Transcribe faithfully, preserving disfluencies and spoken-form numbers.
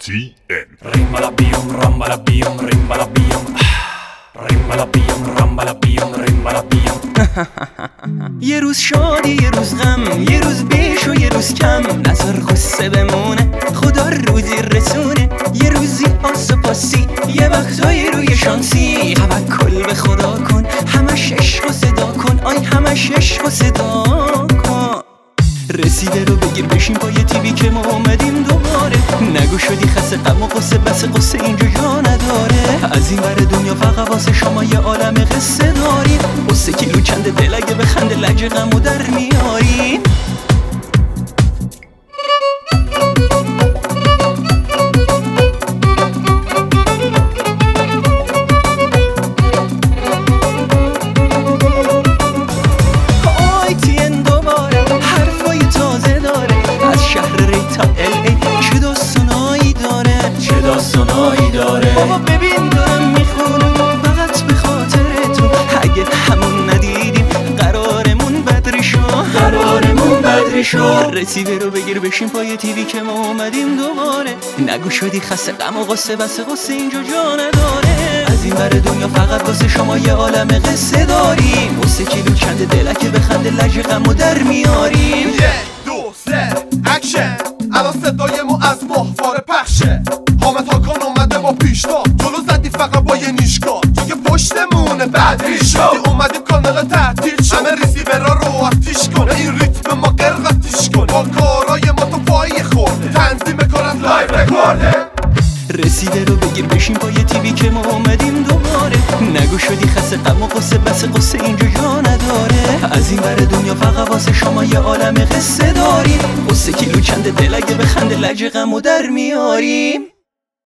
تی ان. ریمبالا بیوم رامبالا بیوم ریمبالا بیوم ریمبالا بیوم رامبالا بیوم ریمبالا بیوم. یه روز شادی یه روز غم، یه روز بیش و یه روز کم، نظر غصه بمونه خدا روزی رسونه. یه روزی آس و پاسی، یه وقتایی روی شانسی. توکل به خدا کن، همش عشق و صدا کن، آی همش عشق و صدا کن. رسیده رو بگیر بشین پای تیوی که ما اومدیم دوباره. نگو شدی خسته غم و قصه، بس قصه اینجا جا نداره. از این ور دنیا فقط واسه شما یه عالم قصه داریم. قصه کیلو چنده دل اگه بخنده لج غم و در میاریم. بابا ببین دارم میخونم فقط به خاطر تو. اگه همون ندیدیم قرارمون بدری شو، قرارمون بدری شو. رسیده رو بگیر بشین پای تیوی که ما اومدیم دوباره. نگو شدی خسته غم و قصه، بس قصه اینجا جا نداره. از این ور دنیا فقط واسه شما یه عالم قصه داریم. قصه کیلو چنده دل که بخنده لج غم و در میاریم. یک دو سه اکشن. الان صدای ما از ماهواره پخشه. حامد هاکان اومده با پیشتا، جلو زدی فقط با یه نیشگاه. دیگه پشتمونه بدری شد، اومدیم کانال تعطیل شد. همه ریسیورا رو آتیش کن، این ریتم ما قرقاتیش کن. با کارای ما تو پایی خورده، تنظیم کار از لایو رکورده. رسیده رو بگیر بشین پای تیوی که ما اومدیم دوباره. نگو شدی خسته غم و قصه، بس قصه اینجا جا نداره. از این ور دنیا فقط واسه شما یه عالم قصه داریم. قصه کیلو چنده دل اگه بخنده لج غم و در میاریم.